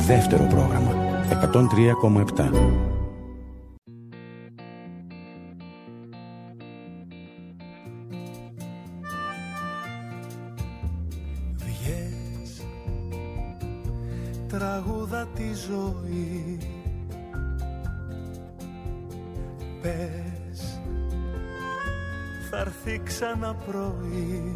Δεύτερο πρόγραμμα 103,7. Βγες, τραγούδα τη ζωή. Πες, θα έρθει ξανά πρωί.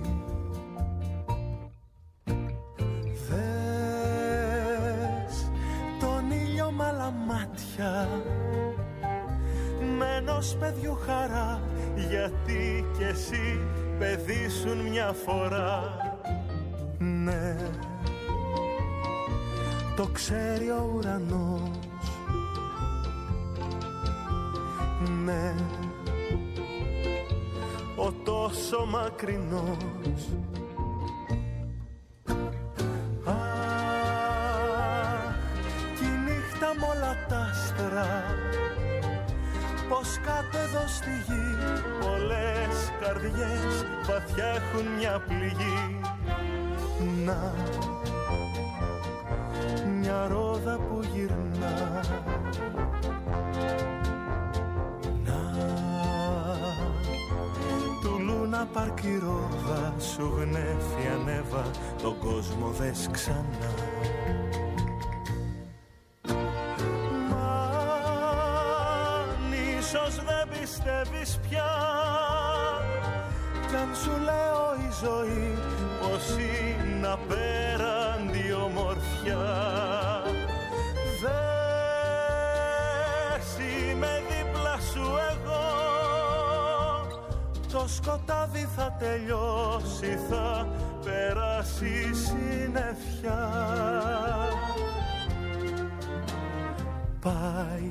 Δες τον ήλιο μ' άλλα μάτια, με ενός παιδιού χαρά, γιατί κι εσύ παιδί σου μια φορά. Ναι, το ξέρει ο ουρανός. Ναι, ο τόσο μακρινός. Αχ, κι η νύχτα μ' όλα τ' άστρα, πως κάτω εδώ στη γη πολλές καρδιές βαθιά έχουν μια πληγή. Να, μια ρόδα που γυρνά. Να πάρκει η ρόδα σου γνέφει ανέβα, τον κόσμο δες ξανά. Μα αν ίσως δεν πιστεύεις πια, κι αν σου λέω η ζωή πως είναι απέραντη ομορφιά, δες είμαι δίπλα σου εγώ. Το σκοτάδι θα τελειώσει, θα περάσει η συννεφιά. Πάει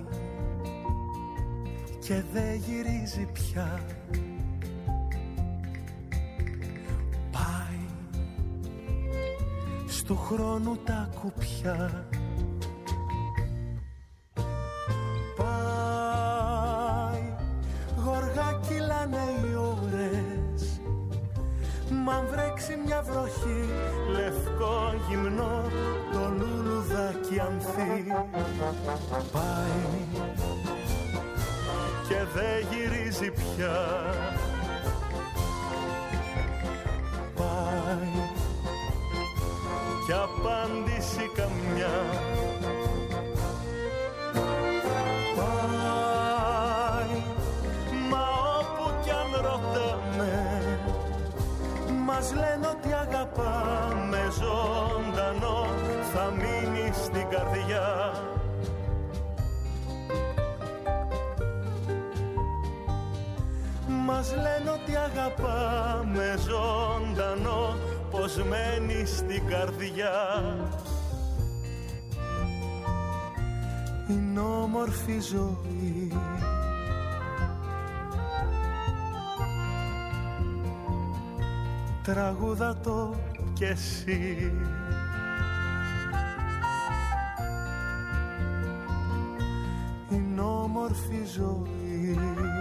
και δεν γυρίζει πια. Πάει στου χρόνου τα κουπιά. Μ' αν βρέξει μια βροχή, λευκό γυμνό, το λουλουδάκι ανθεί. Πάει και δεν γυρίζει πια. Πάει κι απάντηση καμιά. Πάει, μα όπου κι αν ρωτάμε, μας λένε ότι αγαπάμε ζωντανό, θα μείνει στην καρδιά. Μας λένε ότι αγαπάμε ζωντανό, πως μένει στην καρδιά. Είναι όμορφη ζωή. Τραγούδα το κι εσύ. Είναι όμορφη ζωή.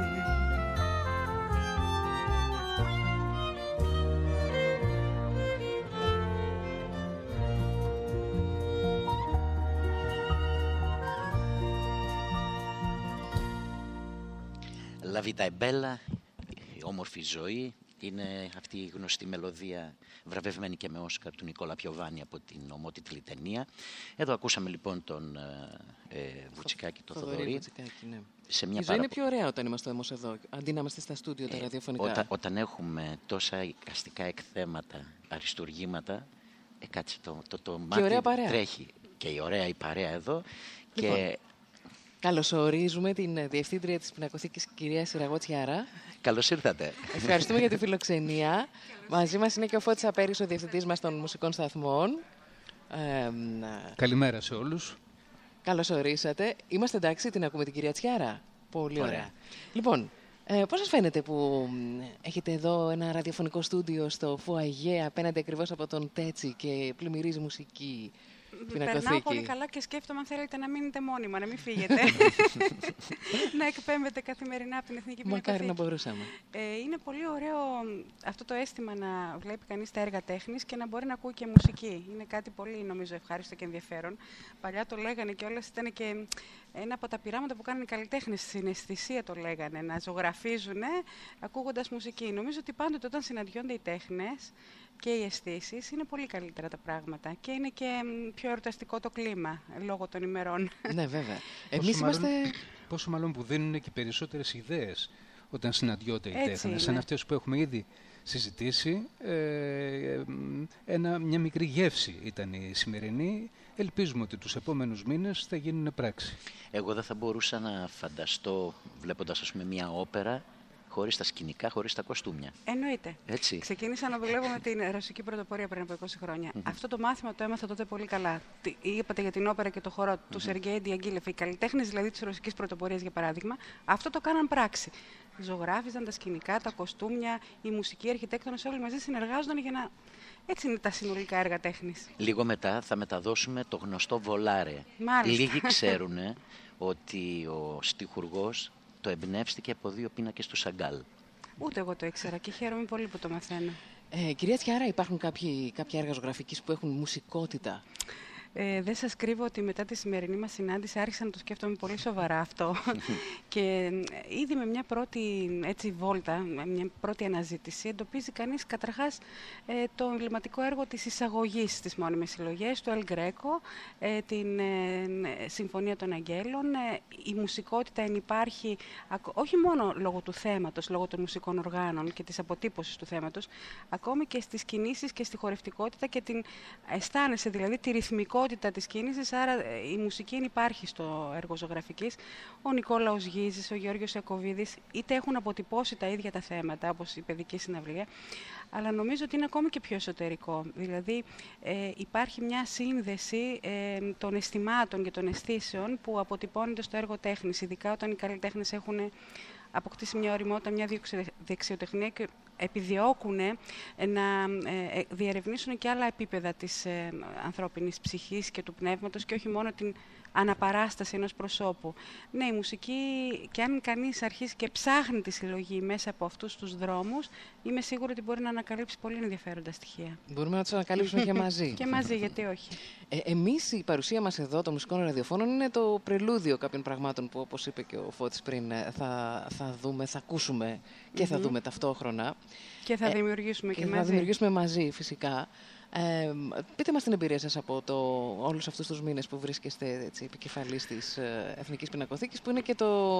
La vita è bella, η όμορφη ζωή. Είναι αυτή η γνωστή μελωδία, βραβευμένη και με Όσκαρ, του Νικόλα Πιοβάνη από την ομότιτλη ταινία. Εδώ ακούσαμε λοιπόν τον Βουτσικάκη, το Θοδωρή. Ναι. Σε μια η ζωή είναι πιο ωραία όταν είμαστε όμως εδώ, αντί να είμαστε στα στούντιο τα ραδιοφωνικά. Όταν έχουμε τόσα εικαστικά εκθέματα, αριστουργήματα, κάτσε το μάτι τρέχει. Και η ωραία η παρέα εδώ. Λοιπόν, και... καλωσορίζουμε την Διευθύντρια της Πινακοθήκης, κυρία Συραγό-Τσιάρα. Καλώς ήρθατε. Ευχαριστούμε για τη φιλοξενία. Μαζί μας είναι και ο Φώτης Απέρης, ο διευθυντής μας των μουσικών σταθμών. Καλημέρα σε όλους. Καλώς ορίσατε. Είμαστε εντάξει, την ακούμε την κυρία Τσιάρα. Πολύ ωραία. Λοιπόν, πώς σας φαίνεται που έχετε εδώ ένα ραδιοφωνικό στούντιο στο Φουαγέ, απέναντι ακριβώς από τον Τέτση, και πλημμυρίζει μουσική? πινακοθήκη. πολύ καλά και σκέφτομαι αν θέλετε να μείνετε μόνιμα, να μην φύγετε. Να εκπέμπετε καθημερινά από την Εθνική Πινακοθήκη. Μακάρι να μπορούσαμε. Είναι πολύ ωραίο αυτό το αίσθημα να βλέπει κανείς τα έργα τέχνης και να μπορεί να ακούει και μουσική. Είναι κάτι πολύ, νομίζω, ευχάριστο και ενδιαφέρον. Παλιά το λέγανε κιόλας, ήταν και ένα από τα πειράματα που κάνουν οι καλλιτέχνες. Συναισθησία το λέγανε, να ζωγραφίζουν ακούγοντας μουσική. Νομίζω ότι πάντοτε όταν συναντιόνται οι τέχνες και οι αισθήσεις είναι πολύ καλύτερα τα πράγματα και είναι και πιο εορταστικό το κλίμα λόγω των ημερών. Ναι, βέβαια. Εμείς είμαστε... Πόσο μάλλον που δίνουν και περισσότερες ιδέες όταν συναντιόνται οι τέχνες, σαν αυτές που έχουμε ήδη συζητήσει. Μια μικρή γεύση ήταν η σημερινή. Ελπίζουμε ότι τους επόμενους μήνες θα γίνουν πράξη. Εγώ δεν θα μπορούσα να φανταστώ, βλέποντας ας πούμε μια όπερα, χωρίς τα σκηνικά, χωρίς τα κοστούμια. Εννοείται. Έτσι. Ξεκίνησα να δουλεύω με την Ρωσική Πρωτοπορία πριν από 20 χρόνια. Αυτό το μάθημα το έμαθα τότε πολύ καλά. Είπατε για την όπερα και το χορό του Σεργέη Διαγγίλεφ. Οι καλλιτέχνες δηλαδή της Ρωσικής Πρωτοπορίας, για παράδειγμα, αυτό το κάναν πράξη. Ζωγράφιζαν τα σκηνικά, τα κοστούμια, οι μουσικοί, οι αρχιτέκτονες όλοι μαζί συνεργάζονταν για να. Έτσι είναι τα συνολικά έργα τέχνης. Λίγο μετά θα μεταδώσουμε το γνωστό Βολάρε. Μάλιστα. Λίγοι ξέρουν ότι ο στιχουργός το εμπνεύστηκε από 2 πίνακες του Σαγκάλ. Ούτε εγώ το ήξερα και χαίρομαι πολύ που το μαθαίνω. Κυρία Τσιάρα, υπάρχουν κάποια έργα ζωγραφικής που έχουν μουσικότητα? Δεν σας κρύβω ότι μετά τη σημερινή μας συνάντηση άρχισα να το σκέφτομαι πολύ σοβαρά αυτό. Και ήδη με μια πρώτη βόλτα, μια πρώτη αναζήτηση, εντοπίζει κανείς καταρχάς το εμβληματικό έργο της εισαγωγής στις μόνιμες συλλογές, του Ελ Γκρέκο, την Συμφωνία των Αγγέλων. Η μουσικότητα ενυπάρχει όχι μόνο λόγω του θέματος, λόγω των μουσικών οργάνων και της αποτύπωσης του θέματος, ακόμη και στις κινήσεις και στη χορευτικότητα και την αισθάνεσαι, δηλαδή τη ρυθμικότητα της κίνησης, άρα η μουσική υπάρχει στο έργο ζωγραφικής. Ο Νικόλαος Γίζης, ο Γεώργιος Ιακωβίδης, είτε έχουν αποτυπώσει τα ίδια τα θέματα, όπως η παιδική συναυλία, αλλά νομίζω ότι είναι ακόμη και πιο εσωτερικό. Δηλαδή υπάρχει μια σύνδεση των αισθημάτων και των αισθήσεων που αποτυπώνεται στο έργο τέχνης, ειδικά όταν οι καλλιτέχνες έχουν αποκτήσει μια ωριμότητα, μια δεξιοτεχνία και επιδιώκουν να διερευνήσουν και άλλα επίπεδα της ανθρώπινης ψυχής και του πνεύματος και όχι μόνο την αναπαράσταση ενός προσώπου. Ναι, η μουσική, και αν κανείς αρχίσει και ψάχνει τη συλλογή μέσα από αυτούς τους δρόμους, είμαι σίγουρη ότι μπορεί να ανακαλύψει πολύ ενδιαφέροντα στοιχεία. Μπορούμε να τους ανακαλύψουμε και μαζί. Και μαζί, γιατί όχι. Εμείς, η παρουσία μας εδώ των μουσικών ραδιοφώνων είναι το πρελούδιο κάποιων πραγμάτων που, όπως είπε και ο Φώτης πριν, θα δούμε, θα ακούσουμε και θα δούμε ταυτόχρονα. Και θα δημιουργήσουμε και μαζί. Θα δημιουργήσουμε μαζί, φυσικά. Πείτε μας την εμπειρία σας από όλους αυτούς τους μήνες που βρίσκεστε επικεφαλής της Εθνικής Πινακοθήκης, που είναι και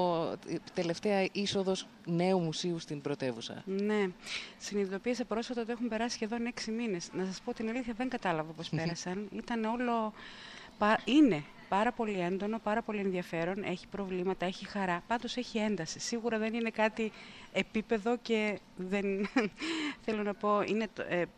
η τελευταία είσοδος νέου μουσείου στην πρωτεύουσα. Ναι. Συνειδητοποίησα πρόσφατα ότι έχουν περάσει σχεδόν 6 μήνες. Να σας πω την αλήθεια, δεν κατάλαβα πώς πέρασαν. Ήταν όλο. Είναι πάρα πολύ έντονο, πάρα πολύ ενδιαφέρον. Έχει προβλήματα, έχει χαρά. Πάντως έχει ένταση. Σίγουρα δεν είναι κάτι επίπεδο και δεν. Θέλω να πω, είναι.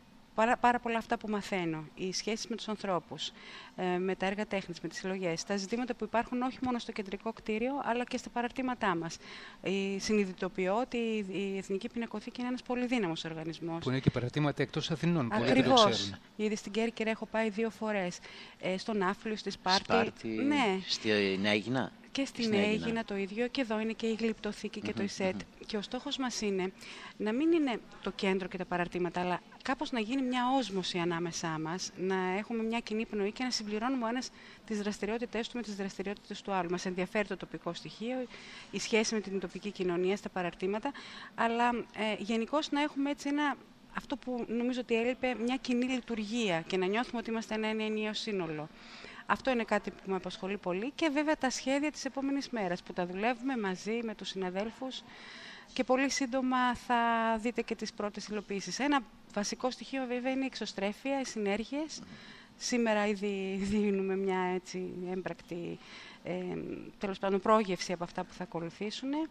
Πάρα πολλά αυτά που μαθαίνω, οι σχέσεις με τους ανθρώπους, με τα έργα τέχνης, με τις συλλογές, τα ζητήματα που υπάρχουν όχι μόνο στο κεντρικό κτίριο, αλλά και στα παραρτήματά μας. Συνειδητοποιώ ότι η Εθνική Πινακοθήκη είναι ένας πολύ δύναμος οργανισμός. Που είναι και παραρτήματα εκτός Αθηνών. Ακριβώς. Ήδη στην Κέρκυρα έχω πάει 2 φορές. Στον Άφλιο, στη Σπάρτη. Ναι. Στη Νέα Αίγινα. Και στην Αίγινα το ίδιο, και εδώ είναι και η Γλυπτοθήκη και το ΙΣΕΤ. Και ο στόχος μας είναι να μην είναι το κέντρο και τα παραρτήματα, αλλά κάπως να γίνει μια όσμωση ανάμεσά μας, να έχουμε μια κοινή πνοή και να συμπληρώνουμε ο ένας τις δραστηριότητες του με τις δραστηριότητες του άλλου. Μας ενδιαφέρει το τοπικό στοιχείο, η σχέση με την τοπική κοινωνία στα παραρτήματα, αλλά γενικώς να έχουμε έτσι αυτό που νομίζω ότι έλειπε, μια κοινή λειτουργία και να νιώθουμε ότι είμαστε ένα ενιαίο σύνολο. Αυτό είναι κάτι που με απασχολεί πολύ και βέβαια τα σχέδια της επόμενης μέρας που τα δουλεύουμε μαζί με τους συναδέλφους και πολύ σύντομα θα δείτε και τις πρώτες υλοποιήσεις. Ένα βασικό στοιχείο βέβαια είναι η εξωστρέφεια, οι συνέργειες. Σήμερα ήδη δίνουμε μια έτσι έμπρακτη τέλος πάντων πρόγευση από αυτά που θα ακολουθήσουν.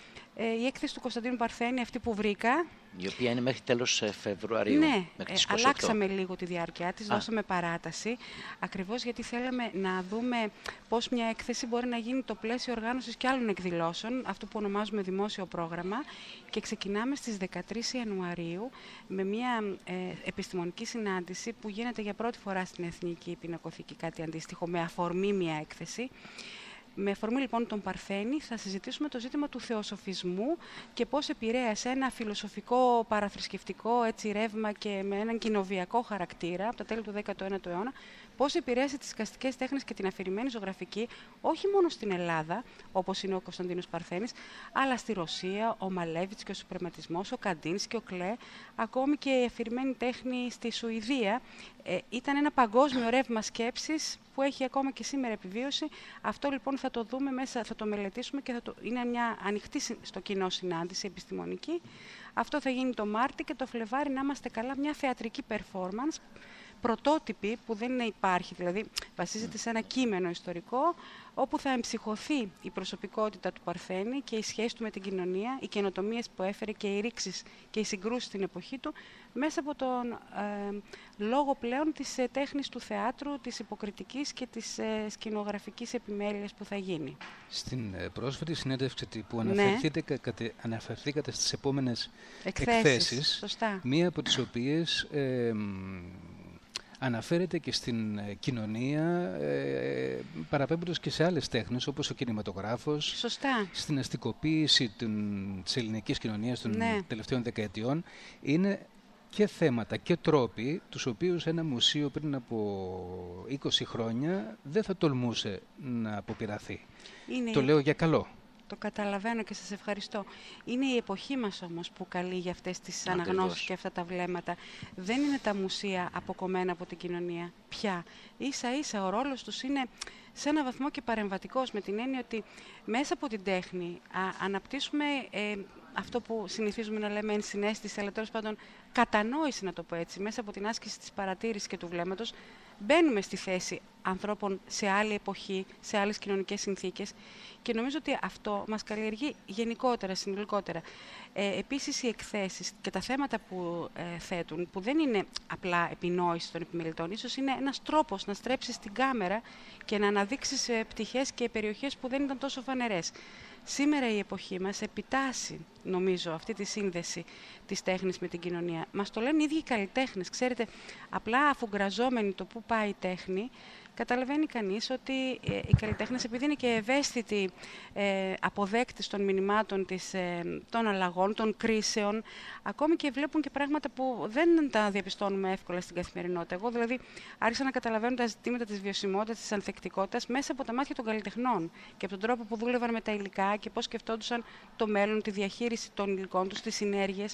Η έκθεση του Κωνσταντίνου Παρθένη, αυτή που βρήκα. Η οποία είναι μέχρι τέλος Φεβρουαρίου. Ναι, μέχρι τις 28. αλλάξαμε λίγο τη διάρκεια της, δώσαμε παράταση, ακριβώς γιατί θέλαμε να δούμε πώς μια έκθεση μπορεί να γίνει το πλαίσιο οργάνωσης και άλλων εκδηλώσεων, αυτό που ονομάζουμε δημόσιο πρόγραμμα, και ξεκινάμε στις 13 Ιανουαρίου με μια επιστημονική συνάντηση που γίνεται για πρώτη φορά στην Εθνική Πινακοθήκη, κάτι αντίστοιχο, με αφορμή μια έκθεση. Με αφορμή λοιπόν τον Παρθένη θα συζητήσουμε το ζήτημα του θεοσοφισμού και πώς επηρέασε ένα φιλοσοφικό παραθρησκευτικό έτσι, ρεύμα και με έναν κοινοβιακό χαρακτήρα από τα τέλη του 19ου αιώνα, πώς επηρέασε τις εικαστικές τέχνες και την αφηρημένη ζωγραφική όχι μόνο στην Ελλάδα, όπως είναι ο Κωνσταντίνος Παρθένης, αλλά στη Ρωσία, ο Μαλέβιτς και ο Σουπρεματισμός, ο Καντίνς και ο Κλέ, ακόμη και η αφηρημένη τέχνη στη Σουηδία. Ήταν ένα παγκόσμιο ρεύμα σκέψης που έχει ακόμα και σήμερα επιβίωση. Αυτό λοιπόν θα το δούμε μέσα, θα το μελετήσουμε και είναι μια ανοιχτή στο κοινό συνάντηση επιστημονική. Αυτό θα γίνει το Μάρτι και το Φλεβάρι, να είμαστε καλά, μια θεατρική performance, πρωτότυπη που δεν υπάρχει, δηλαδή βασίζεται σε ένα κείμενο ιστορικό, όπου θα εμψυχωθεί η προσωπικότητα του Παρθένη και η σχέση του με την κοινωνία, οι καινοτομίες που έφερε και οι ρήξεις και οι συγκρούσεις στην εποχή του, μέσα από τον λόγο πλέον της τέχνης του θεάτρου, της υποκριτικής και της σκηνογραφικής επιμέλειας που θα γίνει. Στην πρόσφατη συνέντευξη που αναφερθήκατε στις επόμενες εκθέσεις, σωστά. μία από τις οποίες αναφέρεται και στην κοινωνία, παραπέμποντας και σε άλλες τέχνες, όπως ο κινηματογράφος, σωστά. στην αστικοποίηση της ελληνικής κοινωνίας των τελευταίων δεκαετιών. Είναι και θέματα και τρόποι, τους οποίους ένα μουσείο πριν από 20 χρόνια δεν θα τολμούσε να αποπειραθεί. Το λέω για καλό. Το καταλαβαίνω και σας ευχαριστώ. Είναι η εποχή μας όμως που καλεί για αυτές τις αναγνώσεις και αυτά τα βλέμματα. Δεν είναι τα μουσεία αποκομμένα από την κοινωνία πια. Ίσα-ίσα ο ρόλος τους είναι σε ένα βαθμό και παρεμβατικός, με την έννοια ότι μέσα από την τέχνη αναπτύσσουμε αυτό που συνηθίζουμε να λέμε ενσυναίσθηση, αλλά τέλος πάντων κατανόηση, να το πω έτσι, μέσα από την άσκηση της παρατήρησης και του βλέμματος. Μπαίνουμε στη θέση ανθρώπων σε άλλη εποχή, σε άλλες κοινωνικές συνθήκες και νομίζω ότι αυτό μας καλλιεργεί γενικότερα, συνολικότερα. Επίσης οι εκθέσεις και τα θέματα που θέτουν, που δεν είναι απλά επινόηση των επιμελητών, ίσως είναι ένας τρόπος να στρέψεις την κάμερα και να αναδείξεις πτυχές και περιοχές που δεν ήταν τόσο φανερές. Σήμερα η εποχή μας επιτάσσει, νομίζω, αυτή τη σύνδεση της τέχνης με την κοινωνία. Μας το λένε οι ίδιοι οι καλλιτέχνες. Ξέρετε, απλά αφουγκραζόμενοι το πού πάει η τέχνη, καταλαβαίνει κανείς ότι οι καλλιτέχνες, επειδή είναι και ευαίσθητοι αποδέκτες των μηνυμάτων των αλλαγών, των κρίσεων, ακόμη και βλέπουν και πράγματα που δεν τα διαπιστώνουμε εύκολα στην καθημερινότητα. Εγώ δηλαδή άρχισα να καταλαβαίνω τα ζητήματα της βιωσιμότητας, της ανθεκτικότητας μέσα από τα μάτια των καλλιτεχνών και από τον τρόπο που δούλευαν με τα υλικά και πώς σκεφτόντουσαν το μέλλον, τη διαχείριση των υλικών τους, τις συνέργειες.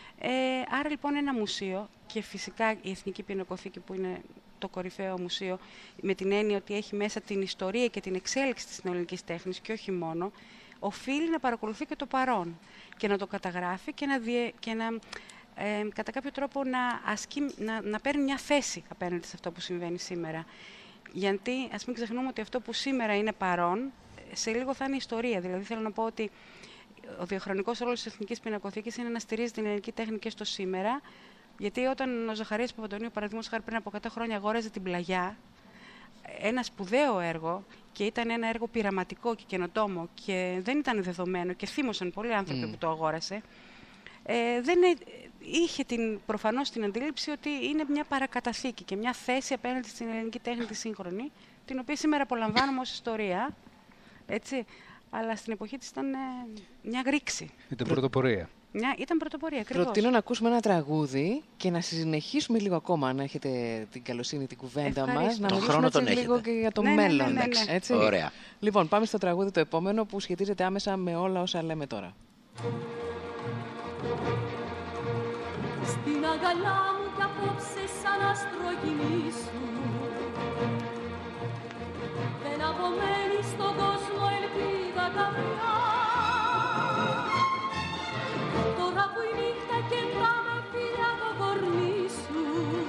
Άρα λοιπόν ένα μουσείο και φυσικά η Εθνική Πινακοθήκη που είναι το κορυφαίο μουσείο με την έννοια ότι έχει μέσα την ιστορία και την εξέλιξη της νεοελληνικής τέχνης και όχι μόνο, οφείλει να παρακολουθεί και το παρόν και να το καταγράφει και να κατά κάποιο τρόπο να παίρνει μια θέση απέναντι σε αυτό που συμβαίνει σήμερα. Γιατί ας μην ξεχνούμε ότι αυτό που σήμερα είναι παρόν, σε λίγο θα είναι ιστορία. Δηλαδή θέλω να πω ότι ο διαχρονικός ρόλος της Εθνικής Πινακοθήκης είναι να στηρίζει την ελληνική τέχνη και στο σήμερα. Γιατί όταν ο Ζαχαρίας Παπαντονίου, παραδείγματος χάρη, πριν από 100 χρόνια αγόραζε την Πλαγιά, ένα σπουδαίο έργο, και ήταν ένα έργο πειραματικό και καινοτόμο και δεν ήταν δεδομένο και θύμωσαν πολλοί άνθρωποι που το αγόρασε, δεν είχε προφανώς την αντίληψη ότι είναι μια παρακαταθήκη και μια θέση απέναντι στην ελληνική τέχνη τη σύγχρονη, την οποία σήμερα απολαμβάνουμε ως ιστορία, έτσι, αλλά στην εποχή της ήταν μια ρήξη. Ήταν πρωτοπορία. Ήταν πρωτοπορία, ακριβώς. Προτείνω να ακούσουμε ένα τραγούδι και να συνεχίσουμε λίγο ακόμα, αν έχετε την καλοσύνη, την κουβέντα μας, να μιλήσουμε λίγο και για το μέλλον. Ναι. Έτσι. Ωραία. Λοιπόν, πάμε στο τραγούδι το επόμενο που σχετίζεται άμεσα με όλα όσα λέμε τώρα. Στην αγκαλιά μου κι απόψε σαν αστρογυνήσου, δεν απομένει στον κόσμο ελπίδα καμιά. Τώρα που η νύχτα κεντράμε φιλιά το κορμί σου,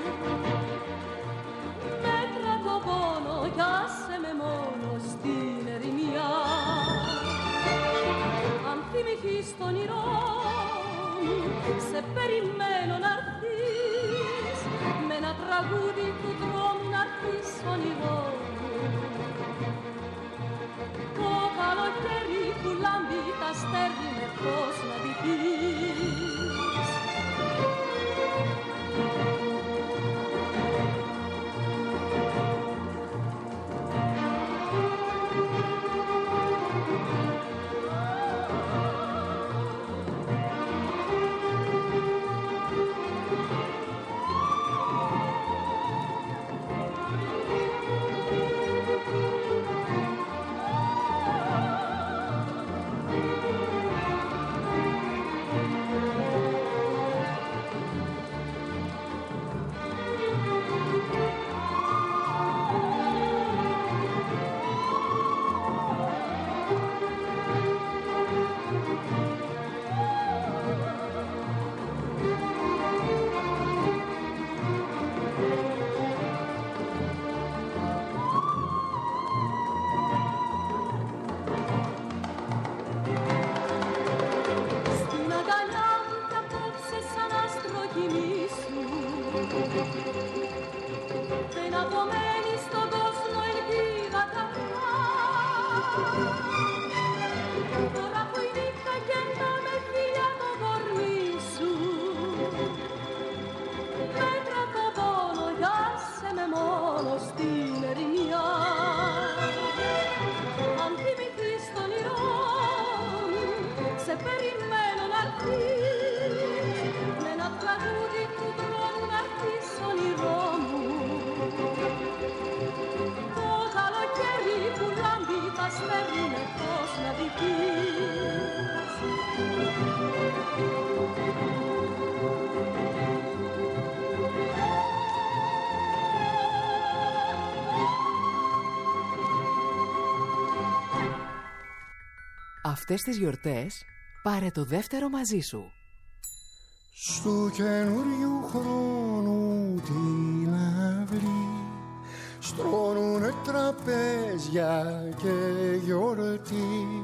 μέτρα το πόνο κι άσε με μόνο στην ερημιά. Αν θυμηθεί απομένει στον κόσμο ελπίδα καθαρά. Τώρα που η νύχτα κεντά με φιλιά το κορμί σου, μέτρα το πόνο, γιάσε με μόνο στην ερημιά. Αν θυμηθείς το όνειρό μου, σε περιμένω να έρθεις, με ένα τραγούδι του δρόμου να έρθεις όνειρό μου. Το καλοκαίρι που λάμπει θα σφέρνει φως να δειχείς. Αυτές τις γιορτές πάρε το δεύτερο μαζί σου. Στου καινούριου χρόνου την αυλή στρώνουνε τραπέζια και γιορτή.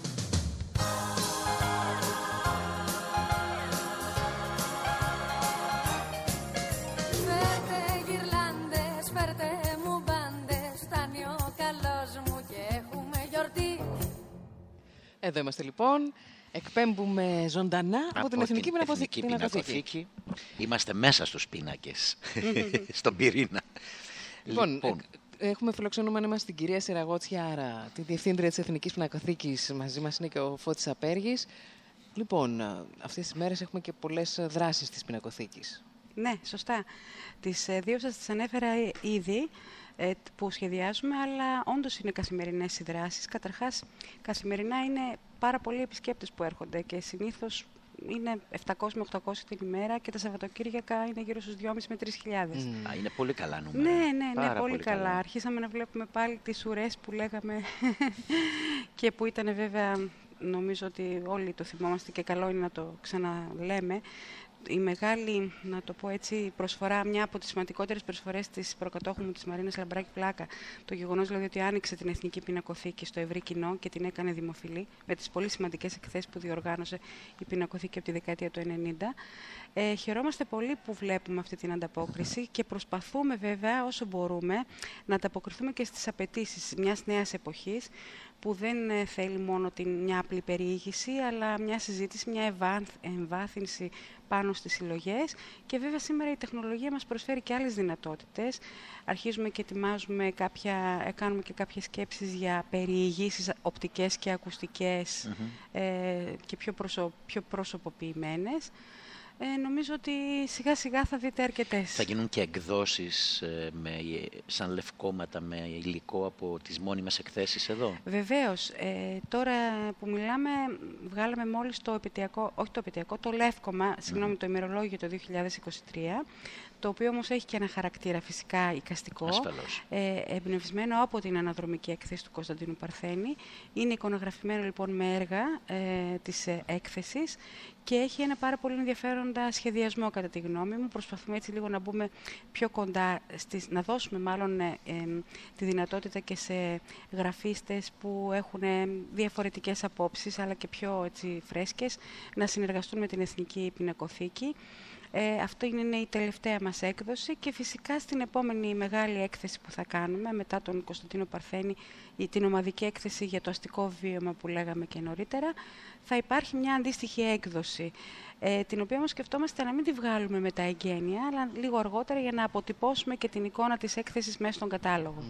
Φέρτε γυρλάντες, φέρτε μου μπάντες, φτάνει ο καλός μου και έχουμε γιορτή. Εδώ είμαστε λοιπόν. Εκπέμπουμε ζωντανά από την Εθνική Πινακοθήκη. Είμαστε μέσα στους πίνακες, στον πυρήνα. Λοιπόν, έχουμε φιλοξενούμενη μας την κυρία Σιραγότσια Άρα, τη Διευθύντρια της Εθνικής Πινακοθήκης. Μαζί μας είναι και ο Φώτης Απέργης. Λοιπόν, αυτές τις μέρες έχουμε και πολλές δράσεις της Πινακοθήκης. Ναι, σωστά. Τις δύο σας τις ανέφερα ήδη που σχεδιάζουμε, αλλά όντως είναι καθημερινές οι δράσεις. Καταρχάς, καθημερινά είναι πάρα πολλοί επισκέπτες που έρχονται και συνήθως είναι 700 με 800 την ημέρα και τα Σαββατοκύριακα είναι γύρω στους 2.500 με 3.000. Είναι πολύ καλά νούμερα. Ναι, πολύ καλά. Αρχίσαμε να βλέπουμε πάλι τις ουρές που λέγαμε και που ήταν βέβαια, νομίζω ότι όλοι το θυμόμαστε και καλό είναι να το ξαναλέμε. Η μεγάλη, να το πω έτσι, προσφορά, μια από τις σημαντικότερες προσφορές της προκατόχου μου, της Μαρίνας Λαμπράκη Πλάκα, το γεγονός δηλαδή ότι άνοιξε την Εθνική Πινακοθήκη στο ευρύ κοινό και την έκανε δημοφιλή, με τις πολύ σημαντικές εκθέσεις που διοργάνωσε η Πινακοθήκη από τη δεκαετία του 90. Χαιρόμαστε πολύ που βλέπουμε αυτή την ανταπόκριση και προσπαθούμε βέβαια όσο μπορούμε να ανταποκριθούμε και στις απαιτήσεις μιας νέας εποχής, που δεν θέλει μόνο μια απλή περιήγηση, αλλά μια συζήτηση, μια εμβάθυνση πάνω στις συλλογές. Και βέβαια σήμερα η τεχνολογία μας προσφέρει και άλλες δυνατότητες. Αρχίζουμε και ετοιμάζουμε κάνουμε και κάποιες σκέψεις για περιηγήσεις οπτικές και ακουστικές και πιο προσωποποιημένες. Νομίζω ότι σιγά σιγά θα δείτε αρκετές. Θα γίνουν και εκδόσεις σαν λευκόματα με υλικό από τις μόνιμες εκθέσεις εδώ. Βεβαίως. Τώρα που μιλάμε, βγάλαμε μόλις το λεύκομα, το ημερολόγιο το 2023, το οποίο όμως έχει και ένα χαρακτήρα φυσικά εικαστικό, εμπνευσμένο από την αναδρομική έκθεση του Κωνσταντίνου Παρθένη. Είναι εικονογραφημένο λοιπόν με έργα της έκθεσης και έχει ένα πάρα πολύ ενδιαφέροντα σχεδιασμό κατά τη γνώμη μου. Προσπαθούμε έτσι λίγο να μπούμε πιο κοντά, να δώσουμε μάλλον τη δυνατότητα και σε γραφίστες που έχουν διαφορετικές απόψεις αλλά και πιο έτσι, φρέσκες να συνεργαστούν με την Εθνική Πινακοθήκη. Αυτό είναι η τελευταία μας έκδοση και φυσικά στην επόμενη μεγάλη έκθεση που θα κάνουμε μετά τον Κωνσταντίνο Παρθένη, την ομαδική έκθεση για το αστικό βίωμα που λέγαμε και νωρίτερα, θα υπάρχει μια αντίστοιχη έκδοση, την οποία όμως σκεφτόμαστε να μην τη βγάλουμε με τα εγγένεια, αλλά λίγο αργότερα για να αποτυπώσουμε και την εικόνα της έκθεσης μέσα στον κατάλογο.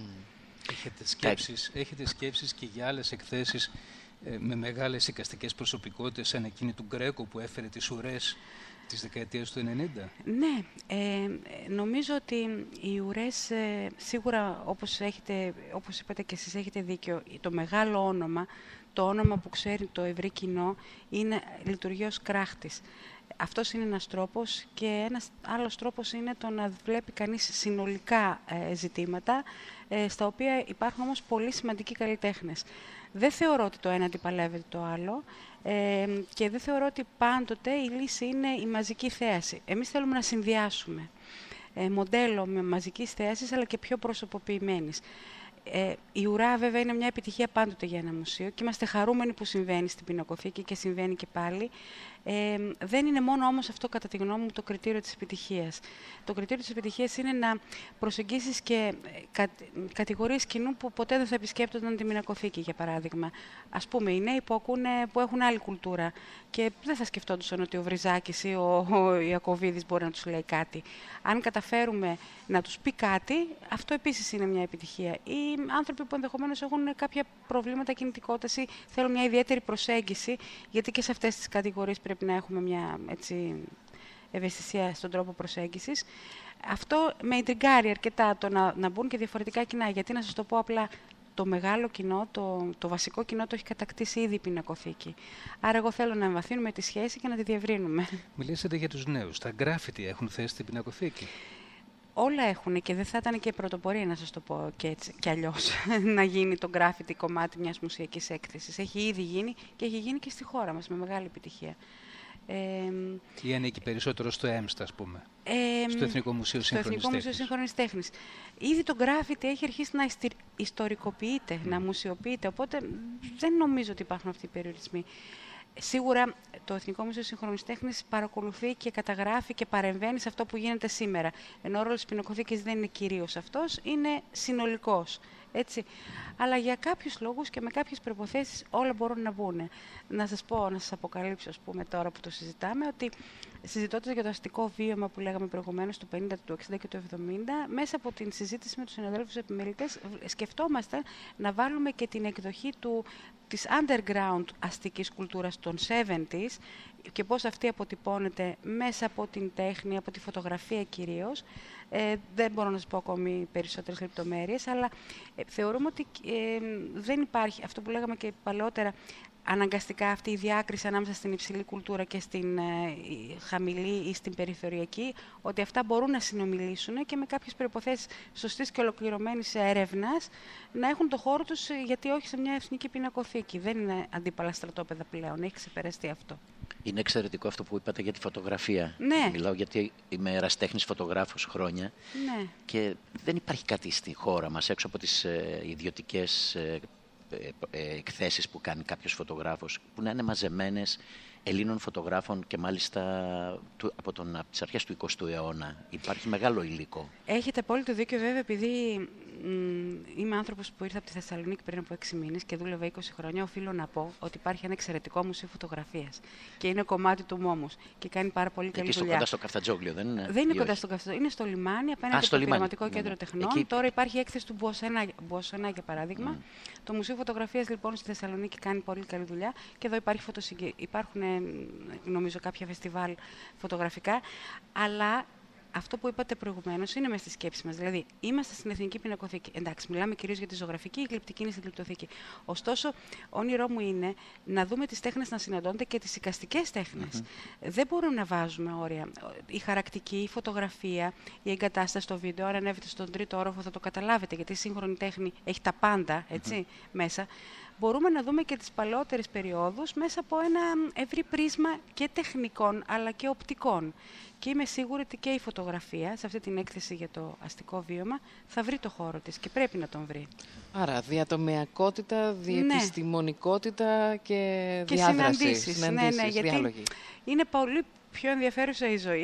Έχετε σκέψεις και για άλλες εκθέσεις με μεγάλες εικαστικές προσωπικότητες, σαν εκείνη του Γκρέκο που έφερε τις ουρές της δεκαετίας του 90. Ναι, νομίζω ότι οι ουρές σίγουρα όπως είπατε και εσείς έχετε δίκιο, το μεγάλο όνομα, το όνομα που ξέρει το ευρύ κοινό λειτουργεί ως κράχτης. Αυτός είναι ένας τρόπος και ένας άλλος τρόπος είναι το να βλέπει κανείς συνολικά ζητήματα, στα οποία υπάρχουν όμως πολύ σημαντικοί καλλιτέχνες. Δεν θεωρώ ότι το ένα αντιπαλεύεται το άλλο και δεν θεωρώ ότι πάντοτε η λύση είναι η μαζική θέαση. Εμείς θέλουμε να συνδυάσουμε μοντέλο με μαζικής θέασης αλλά και πιο προσωποποιημένης. Η ουρά βέβαια είναι μια επιτυχία πάντοτε για ένα μουσείο και είμαστε χαρούμενοι που συμβαίνει στην Πινακοθήκη και συμβαίνει και πάλι. Δεν είναι μόνο όμως αυτό, κατά τη γνώμη μου, το κριτήριο της επιτυχίας. Το κριτήριο της επιτυχίας είναι να προσεγγίσεις και κατηγορίες κοινού που ποτέ δεν θα επισκέπτονταν τη Πινακοθήκη, για παράδειγμα. Ας πούμε, οι νέοι που έχουν άλλη κουλτούρα και δεν θα σκεφτόντουσαν ότι ο Βριζάκης ή ο Ιακωβίδης μπορεί να τους λέει κάτι. Αν καταφέρουμε να τους πει κάτι, αυτό επίσης είναι μια επιτυχία. Ή άνθρωποι που ενδεχομένως έχουν κάποια προβλήματα κινητικότητας ή θέλουν μια ιδιαίτερη προσέγγιση, γιατί και σε αυτές τις κατηγορίες πρέπει να έχουμε μια ευαισθησία στον τρόπο προσέγγισης. Αυτό με ιντριγκάρει αρκετά, το να μπουν και διαφορετικά κοινά. Γιατί να σας το πω απλά, το μεγάλο κοινό, το βασικό κοινό το έχει κατακτήσει ήδη η Πινακοθήκη. Άρα εγώ θέλω να εμβαθύνουμε τη σχέση και να τη διευρύνουμε. Μιλήσατε για τους νέους. Τα γκράφιτι έχουν θέση στην Πινακοθήκη? Όλα έχουν, και δεν θα ήταν και πρωτοπορία, να σας το πω και έτσι κι αλλιώς, να γίνει το γκράφιτι κομμάτι μιας μουσιακής έκθεσης. Έχει ήδη γίνει και έχει γίνει και στη χώρα μας με μεγάλη επιτυχία. Ή ανήκει περισσότερο στο ΕΜΣΤ, ας πούμε, στο Εθνικό Μουσείο Σύγχρονης Τέχνης. Ήδη το γκράφιτι έχει αρχίσει να ιστορικοποιείται, να μουσιοποιείται, οπότε δεν νομίζω ότι υπάρχουν αυτοί οι περιορισμοί. Σίγουρα το Εθνικό Μουσείο Σύγχρονης Τέχνης παρακολουθεί και καταγράφει και παρεμβαίνει σε αυτό που γίνεται σήμερα. Ενώ ο ρόλος της Πινακοθήκης δεν είναι κυρίως αυτός, είναι συνολικός. Έτσι. Αλλά για κάποιους λόγους και με κάποιες προϋποθέσεις όλα μπορούν να μπουν. Να σας πω, να σας αποκαλύψω, ας πούμε, τώρα που το συζητάμε, ότι συζητώντας για το αστικό βίωμα που λέγαμε προηγουμένως του 50, του 60 και του 70, μέσα από την συζήτηση με τους συναδέλφους επιμελητές, σκεφτόμαστε να βάλουμε και την εκδοχή της underground αστικής κουλτούρας των 70s και πώς αυτή αποτυπώνεται μέσα από την τέχνη, από τη φωτογραφία κυρίως. Δεν μπορώ να σας πω ακόμη περισσότερες λεπτομέρειες, αλλά θεωρούμε ότι δεν υπάρχει αυτό που λέγαμε και παλαιότερα, αναγκαστικά αυτή η διάκριση ανάμεσα στην υψηλή κουλτούρα και στην χαμηλή ή στην περιθωριακή, ότι αυτά μπορούν να συνομιλήσουν και με κάποιες προϋποθέσεις σωστής και ολοκληρωμένης έρευνας να έχουν το χώρο τους, γιατί όχι σε μια εθνική πινακοθήκη. Δεν είναι αντίπαλα στρατόπεδα πλέον, έχει ξεπεραστεί αυτό. Είναι εξαιρετικό αυτό που είπατε για τη φωτογραφία. Ναι. Μιλάω γιατί είμαι ερασιτέχνης φωτογράφος χρόνια. Ναι. Και δεν υπάρχει κάτι στη χώρα μας, έξω από τις ιδιωτικές εκθέσεις που κάνει κάποιος φωτογράφος, που να είναι μαζεμένες Ελλήνων φωτογράφων και μάλιστα από τις αρχές του 20ου αιώνα. Υπάρχει μεγάλο υλικό. Έχετε απόλυτο δίκιο, βέβαια, επειδή είμαι άνθρωπος που ήρθε από τη Θεσσαλονίκη πριν από 6 μήνες και δούλευα 20 χρόνια, οφείλω να πω ότι υπάρχει ένα εξαιρετικό μουσείο φωτογραφίας και είναι κομμάτι του Μόμους και κάνει πάρα πολύ καλή δουλειά. Κοντά στο Καφτατζόγλιο, δεν είναι? Δεν είναι κοντά στο Καφτατζόγλιο, είναι στο λιμάνι, απέναντι στο Πειραματικό Κέντρο Τεχνών. Εκεί... Τώρα υπάρχει έκθεση του Μπουασενά, για παράδειγμα. Το Μουσείο Φωτογραφίας, λοιπόν, στη Θεσσαλονίκη κάνει πολύ καλή δουλειά και εδώ υπάρχουν, νομίζω, κάποια φεστιβάλ φωτογραφικά, αλλά αυτό που είπατε προηγουμένως είναι μες στη σκέψη μας. Δηλαδή, είμαστε στην Εθνική Πινακοθήκη. Εντάξει, μιλάμε κυρίως για τη ζωγραφική, η γλυπτική είναι στην γλυπτοθήκη. Ωστόσο, όνειρό μου είναι να δούμε τις τέχνες να συναντώνται και τις εικαστικές τέχνες. Δεν μπορούμε να βάζουμε όρια. Η χαρακτική, η φωτογραφία, η εγκατάσταση στο βίντεο, αν ανέβετε στον τρίτο όροφο θα το καταλάβετε, γιατί η σύγχρονη τέχνη έχει τα πάντα, έτσι, μέσα. Μπορούμε να δούμε και τις παλαιότερες περιόδους μέσα από ένα ευρύ πρίσμα και τεχνικών αλλά και οπτικών. Και είμαι σίγουρη ότι και η φωτογραφία σε αυτή την έκθεση για το αστικό βίωμα θα βρει το χώρο της και πρέπει να τον βρει. Άρα διατομεακότητα, διεπιστημονικότητα και διάδραση. Συναντήσεις, ναι, γιατί διάλογοι. Είναι πολύ πιο ενδιαφέρουσα η ζωή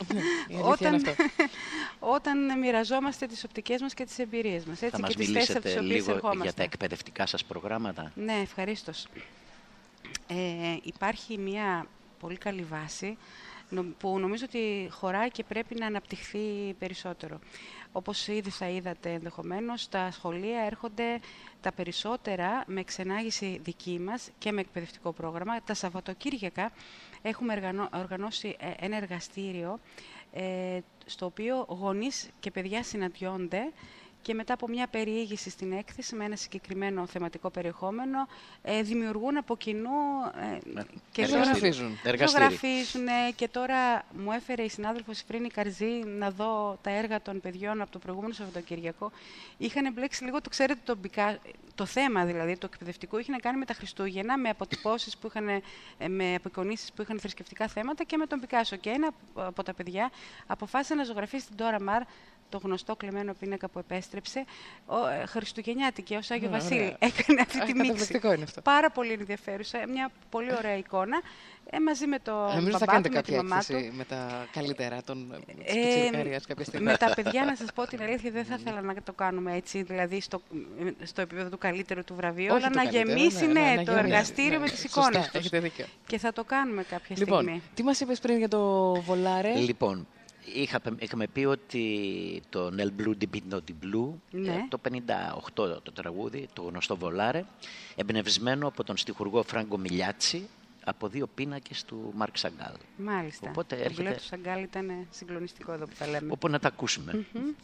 όταν μοιραζόμαστε τις οπτικές μας και τις εμπειρίες μας. Έτσι, θα μας μιλήσετε λίγο για τα εκπαιδευτικά σας προγράμματα? Ναι, ευχαρίστως. Υπάρχει μια πολύ καλή βάση που νομίζω ότι χωράει και πρέπει να αναπτυχθεί περισσότερο. Όπως ήδη θα είδατε ενδεχομένως, στα σχολεία έρχονται τα περισσότερα με εξενάγηση δική μας και με εκπαιδευτικό πρόγραμμα. Τα Σαββατοκύριακα έχουμε οργανώσει ένα εργαστήριο στο οποίο γονείς και παιδιά συναντιόνται και μετά από μια περιήγηση στην έκθεση με ένα συγκεκριμένο θεματικό περιεχόμενο δημιουργούν από κοινού και ζωγραφίζουν. Και τώρα μου έφερε η συνάδελφος Φρίνη Καρζή να δω τα έργα των παιδιών από το προηγούμενο Σαββατοκυριακό. Είχαν μπλέξει λίγο, το ξέρετε, το θέμα δηλαδή του εκπαιδευτικού είχε να κάνει με τα Χριστούγεννα, με αποτυπώσεις που είχαν, με απεικονίσεις που είχαν θρησκευτικά θέματα και με τον Πικάσο. Και ένα από τα παιδιά αποφάσισε να ζωγραφίσει την Ντόρα Maar το γνωστό κλεμμένο πίνακα που επέστρεψε, χριστουγεννιάτικη ως Άγιο Βασίλη έκανε αυτή τη μίξη. Πάρα πολύ ενδιαφέρουσα, μια πολύ ωραία εικόνα. Μαζί με το μπαμπά του, με τη μαμά του. Με τα καλύτερα των πιτσιρικαρίας κάποια στιγμή. Με τα παιδιά, να σας πω την αλήθεια, δεν θα ήθελα να το κάνουμε έτσι, δηλαδή στο επίπεδο του καλύτερου του βραβείου, αλλά να γεμίσει το εργαστήριο με τις εικόνες τους. Και θα το κάνουμε κάποια στιγμή. Λοιπόν, τι μας είπες πριν για το Volare? Λοιπόν, είχαμε πει ότι το Nel Blu di Pinto di Blu, το 58 το τραγούδι, το γνωστό Volare, εμπνευσμένο από τον στιχουργό Φράγκο Μιλιάτσι, από 2 πίνακες του Μάρκ Σαγκάλ. Μάλιστα. Οπότε το βιβλίο του Σαγκάλ ήταν συγκλονιστικό εδώ που θα λέμε. Οπότε να τα ακούσουμε.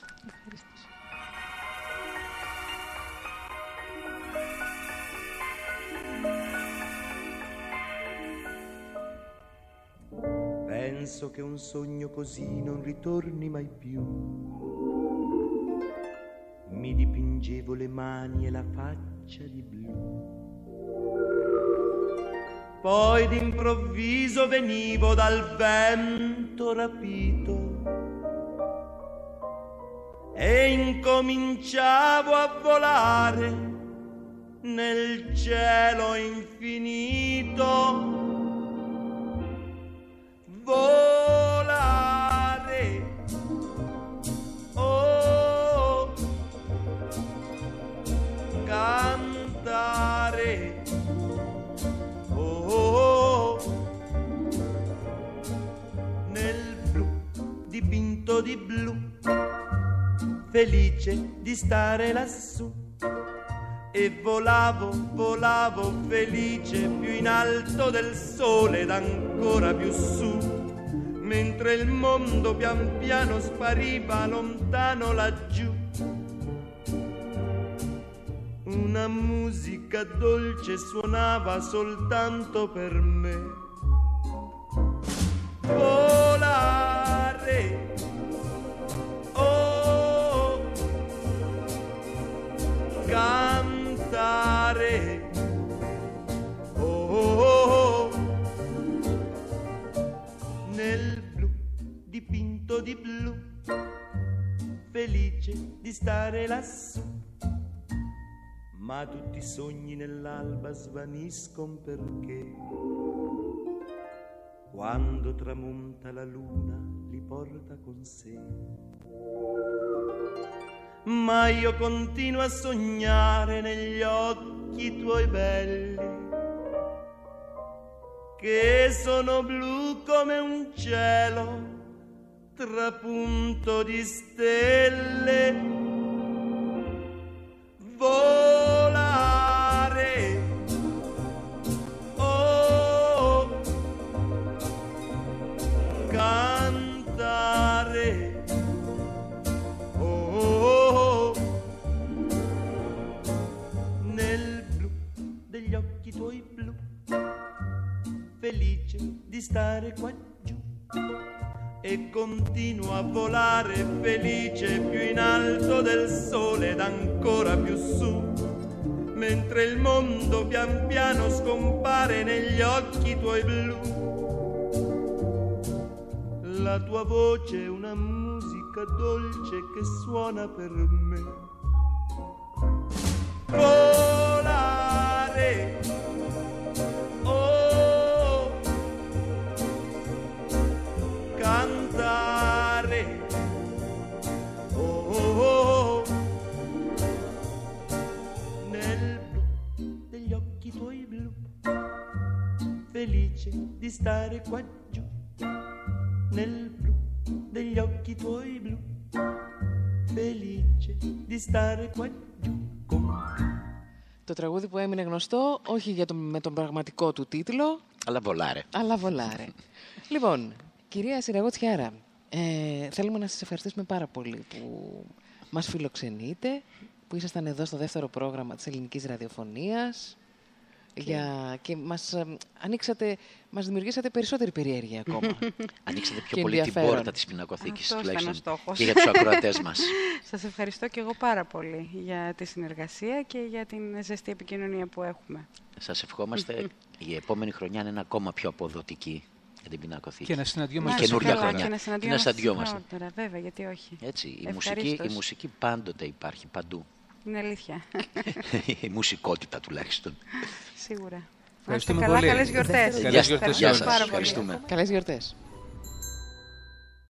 Penso che un sogno così non ritorni mai più. Mi dipingevo le mani e la faccia di blu. Poi d'improvviso venivo dal vento rapito e incominciavo a volare nel cielo infinito. Volare, oh, cantare, oh, nel blu dipinto di blu, felice di stare lassù. E volavo, volavo felice più in alto del sole ed ancora più su, mentre il mondo pian piano spariva lontano laggiù. Una musica dolce suonava soltanto per me. Volare, oh, cantare, oh, oh, oh, nel blu dipinto di blu, felice di stare lassù. Ma tutti i sogni nell'alba svaniscono perché quando tramonta la luna li porta con sé. Ma io continuo a sognare negli occhi tuoi belli, che sono blu come un cielo trapunto di stelle. Volare, oh, cantare, oh, nel blu degli occhi tuoi blu, felice di stare qua giù. E continuo a volare felice più in alto del sole ed ancora più su, mentre il mondo pian piano scompare negli occhi tuoi blu. La tua voce è una musica dolce che suona per me. Volare, oh, cantare, oh, oh, oh, nel blu degli occhi tuoi blu, felice di stare qua giù, nel blu degli occhi tuoi blu, felice di stare qua giù con te. Το τραγούδι που έμεινε γνωστό, όχι με τον πραγματικό του τίτλο, αλλά Volare. Αλλά Volare. Λοιπόν, κυρία Συραγώτσιάρα, θέλουμε να σας ευχαριστήσουμε πάρα πολύ που μας φιλοξενείτε, που ήσασταν εδώ στο δεύτερο πρόγραμμα της ελληνικής ραδιοφωνίας και μας ανοίξατε, μας δημιουργήσατε περισσότερη περιέργεια ακόμα. Ανοίξατε πιο πολύ την πόρτα της πινακοθήκης, τουλάχιστον στόχος. Και για τους ακροατές μας. Σας ευχαριστώ και εγώ πάρα πολύ για τη συνεργασία και για την ζεστή επικοινωνία που έχουμε. Σας ευχόμαστε η επόμενη χρονιά να είναι ακόμα πιο αποδοτική. για την πινακοθήκη. Και να συναντιόμαστε καινούργια χρονιά. χρονιά. Και να συναντιόμαστε. Βέβαια, γιατί όχι. Έτσι, η μουσική πάντοτε υπάρχει, παντού. Είναι αλήθεια. Η μουσικότητα τουλάχιστον. Σίγουρα. Ευχαριστούμε καλά, πολύ. καλές γιορτές. Καλές γιορτές. Γεια σας. Πάρα πολύ. Ευχαριστούμε. Καλές γιορτές.